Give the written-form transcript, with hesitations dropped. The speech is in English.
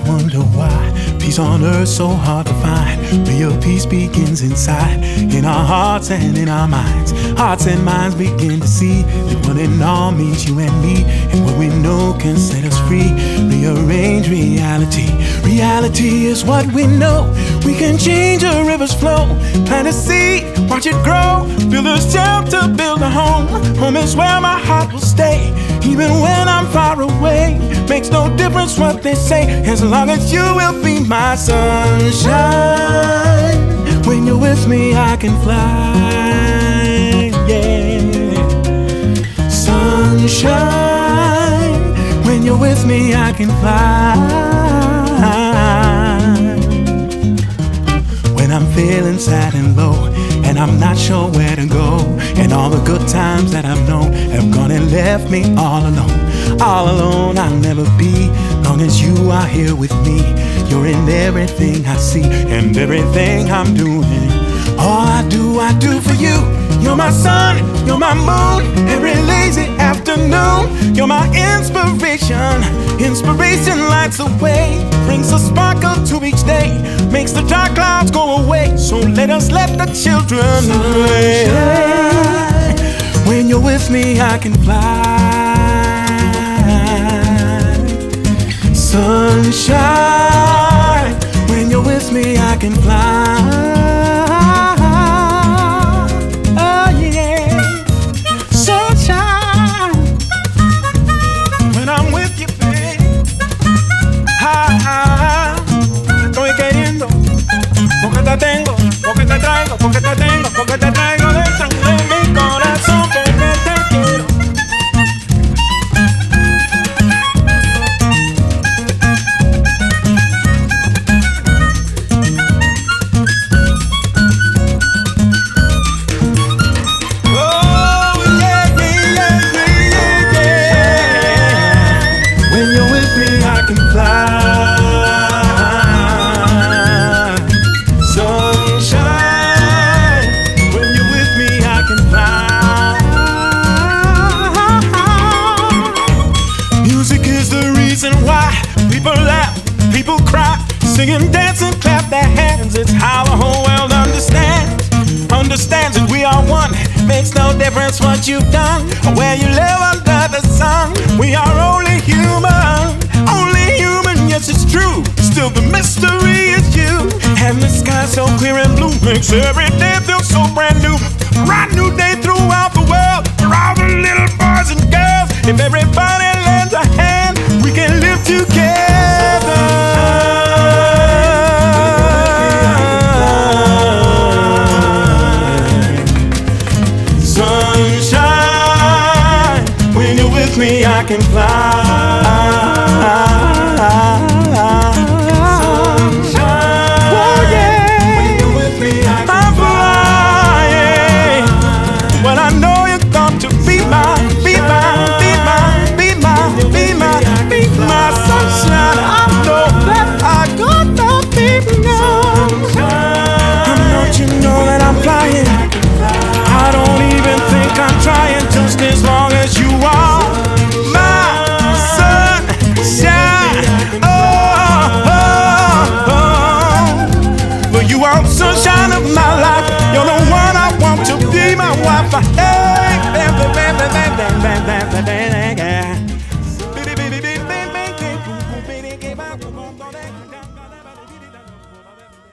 wonder why peace on earth so hard to find. Real peace begins inside, in our hearts and in our minds. Hearts and minds begin to see that one and all means you and me, and what we know can set us free. Rearrange reality. Reality is what we know. We can change a river's flow. Plant a seed, watch it grow. Build a shelter, build a home. Home is where my heart will stay, even when I'm far away. Makes no difference what they say, as long as you will be my sunshine. When you're with me, I can fly, yeah. Sunshine. When you're with me, I can fly. When I'm feeling sad and low, and I'm not sure where to go, and all the good times that I've known have gone and left me all alone. All alone I'll never be, long as you are here with me. You're in everything I see and everything I'm doing. All I do for you. You're my sun, you're my moon, every lazy afternoon. You're my inspiration. Inspiration lights the way, brings a sparkle to each day, makes the dark clouds go away. So let us let the children play. When you're with me, I can fly. Sunshine. When you're with me, I can fly. Porque te traigo, porque te tengo, porque te traigo dentro de mi corazón, porque te quiero. Oh, yeah, yeah, yeah, yeah, yeah. When you're with me, I can fly. Why people laugh, people cry, sing and dance and clap their hands. It's how the whole world understands that we are one. Makes no difference what you've done or where you live under the sun. We are only human, yes it's true. Still the mystery is you, and the sky so clear and blue makes every day feel so brand new. Brand new day throughout the world for all the little boys and girls. If everybody lends a hand, we can live together. Sunshine. When you're with me, I can fly. Sunshine. Oh yeah. When you're with me, I can fly. Well, I know you're going to be mine, be mine, be mine, be mine, be mine, be my sunshine. I know that I gotta be yours. I know you know that I'm flying. I don't even think I'm trying, just as long as you are my sunshine. Oh, oh, oh. But you are the sunshine of my life. You're the one I want to be my wife. Hey, baby, baby, baby, baby, baby.